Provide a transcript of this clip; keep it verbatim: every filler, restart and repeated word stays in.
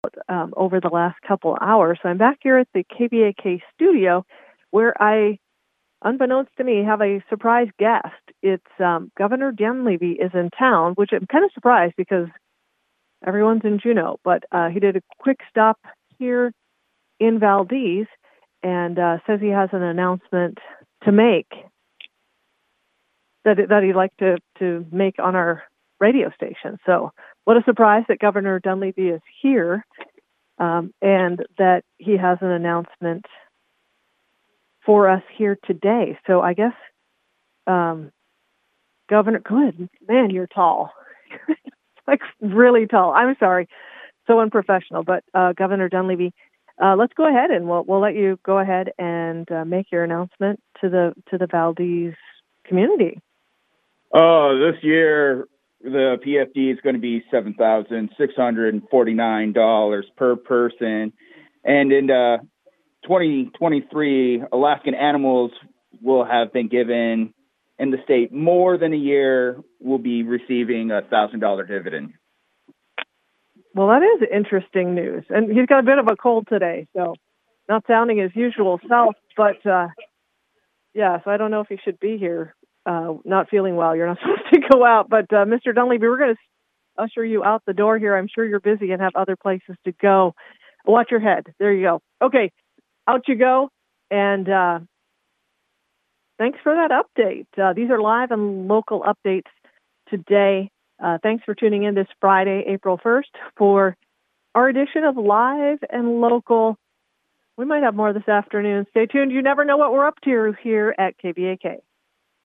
um, over the last couple hours. So I'm back here at the K B A K studio where I, unbeknownst to me, have a surprise guest. It's um, Governor Dunleavy is in town, which I'm kind of surprised because everyone's in Juneau. But uh, he did a quick stop here in Valdez and uh, says he has an announcement to make that that he'd like to, to make on our radio station. So what a surprise that Governor Dunleavy is here um, and that he has an announcement for us here today. So I guess, um, Governor, good, man, you're tall. Like really tall. I'm sorry, so unprofessional, but uh, Governor Dunleavy, uh, let's go ahead and we'll, we'll let you go ahead and uh, make your announcement to the to the Valdez community. Oh, this year the P F D is going to be seven thousand six hundred forty-nine dollars per person. And in uh, twenty twenty-three, Alaskan animals will have been given in the state more than a year will be receiving a one thousand dollars dividend. Well, that is interesting news. And he's got a bit of a cold today, so not sounding his usual self. But, uh, yeah, so I don't know if he should be here. Uh, not feeling well. You're not supposed to go out. But, uh, Mister Dunleavy, we're going to usher you out the door here. I'm sure you're busy and have other places to go. Watch your head. There you go. Okay, out you go. And uh, thanks for that update. Uh, these are live and local updates today. Uh, thanks for tuning in this Friday, April first, for our edition of Live and Local. We might have more this afternoon. Stay tuned. You never know what we're up to here at K B A K.